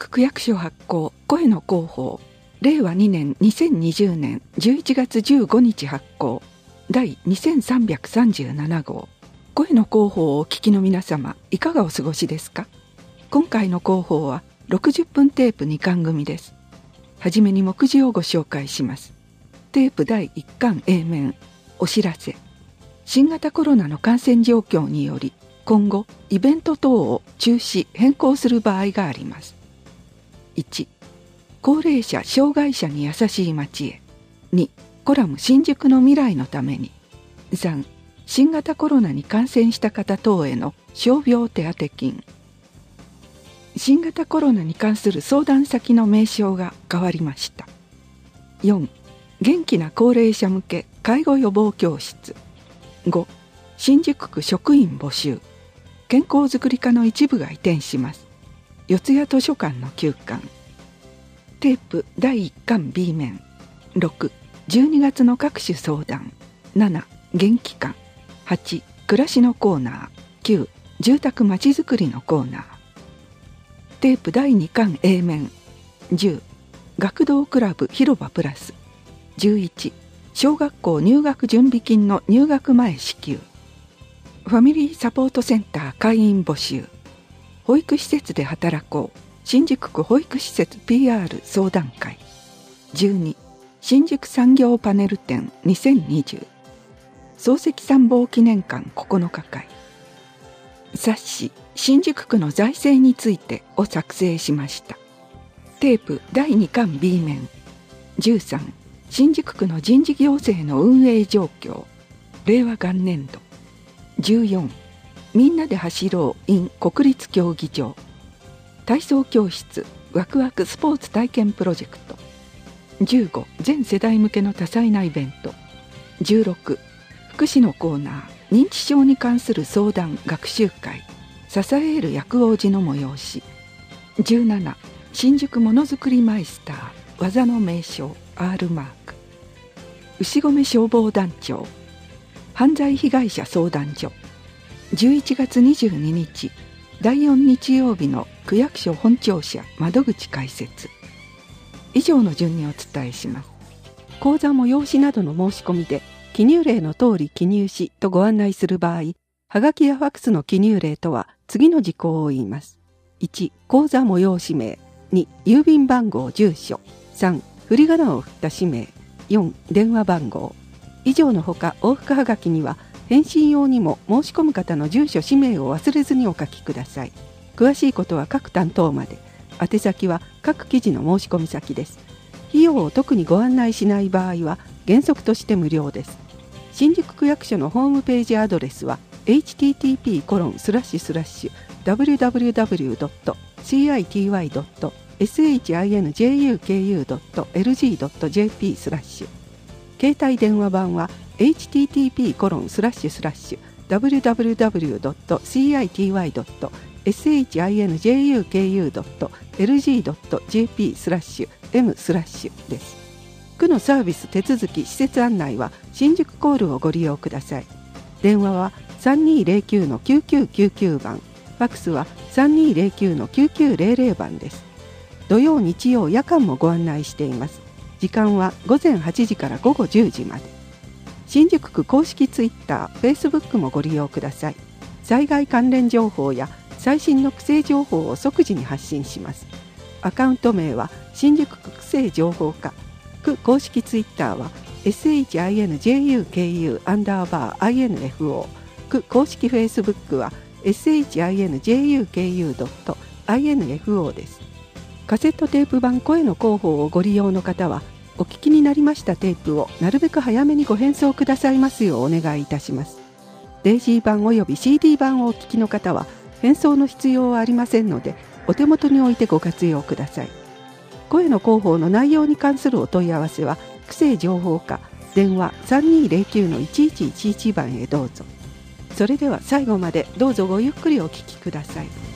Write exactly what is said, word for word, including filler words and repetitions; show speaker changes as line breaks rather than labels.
宿区役所発行声の広報れいわにねんにせんにじゅうねんじゅういちがつじゅうごにち発行第にせんさんびゃくさんじゅうななごう声の広報をお聞きの皆様、いかがお過ごしですか？今回の広報はろくじゅっぷんテープにかん組です。はじめに目次をご紹介します。テープだいいっかん A 面お知らせ。新型コロナの感染状況により今後イベント等を中止変更する場合があります。いち高齢者障害者に優しい街へ。にコラム新宿の未来のために。さん新型コロナに感染した方等への傷病手当金。新型コロナに関する相談先の名称が変わりました。よん元気な高齢者向け介護予防教室。ご新宿区職員募集。健康づくり課の一部が移転します。四谷図書館の休館。テープだいいっかん B 面。ろくじゅうにがつの各種相談。なな元気館。はち暮らしのコーナー。きゅう住宅まちづくりのコーナー。テープだいにかん A 面。じゅう学童クラブ広場プラス。じゅういち小学校入学準備金の入学前支給。ファミリーサポートセンター会員募集。保育施設で働こう新宿区保育施設 ピーアール 相談会。じゅうに新宿産業パネル展にせんにじゅう。漱石参謀記念館ここのか会。冊子新宿区の財政についてを作成しました。テープだいにかん B 面。じゅうさん新宿区の人事行政の運営状況れいわ元年度。じゅうよんみんなで走ろう in 国立競技場。体操教室ワクワクスポーツ体験プロジェクト。じゅうご全世代向けの多彩なイベント。じゅうろく福祉のコーナー認知症に関する相談学習会支える薬王子の催し。じゅうなな新宿ものづくりマイスター技の名称 R マーク。牛込消防団長犯罪被害者相談所。じゅういちがつにじゅうににちだいよん日曜日の区役所本庁舎窓口開設。以上の順にお伝えします。講座催しなどの申し込みで記入例の通り記入しとご案内する場合、はがきやファックスの記入例とは次の事項を言います。いち講座催し名。に郵便番号住所。さん振り仮名を振った氏名。よん電話番号。以上のほか往復はがきには返信用にも申し込む方の住所氏名を忘れずにお書きください。詳しいことは各担当まで。宛先は各記事の申し込み先です。費用を特にご案内しない場合は原則として無料です。新宿区役所のホームページアドレスは エイチティーティーピーコロンスラッシュスラッシュダブリューダブリューダブリュードットシーアイティーワイドットエスエイチアイエヌジェイユーケーユードットエルジードットジェーピー スラッシュ携帯電話番は エイチティーティーピーコロンスラッシュスラッシュダブリューダブリューダブリュードットシーアイティーワイドットエスエイチアイエヌジェイユーケーユードットエルジードットジェーピー スラッシュエム スラッシュです。区のサービス手続き施設案内は新宿コールをご利用ください。電話は さんにーぜろきゅうのきゅうきゅうきゅうきゅう 番、ファックスは さんにーぜろきゅうのきゅうきゅうゼロゼロ 番です。土曜日曜夜間もご案内しています。時間はごぜんはちじからごごじゅうじまで。新宿区公式ツイッター、フェイスブックもご利用ください。災害関連情報や最新の区政情報を即時に発信します。アカウント名は新宿区区政情報課。区公式ツイッターは エスエイチアイエヌジェイユーケーユー アンダーバー アイエヌエフオー。区公式フェイスブックは エスエイチアイエヌジェイユーケーユードットアイエヌエフオー です。カセットテープ版声の広報をご利用の方は、お聞きになりましたテープをなるべく早めにご返送くださいますようお願いいたします。デイジー版および シーディー 版をお聞きの方は、返送の必要はありませんので、お手元に置いてご活用ください。声の広報の内容に関するお問い合わせは、区政情報課電話 さんにーぜろきゅうのいちいちいちいち 番へどうぞ。それでは最後までどうぞごゆっくりお聞きください。